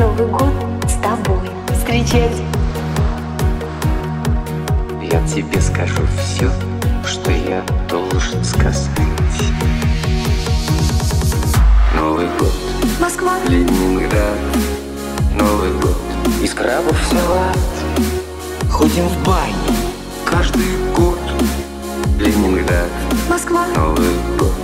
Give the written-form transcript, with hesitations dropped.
Новый год с тобой встречать. Я тебе скажу все, что я должен сказать. Новый год, Москва, Ленинград. Новый год, из крабов салат. Ходим в баню каждый год. Ленинград, Москва, Новый год.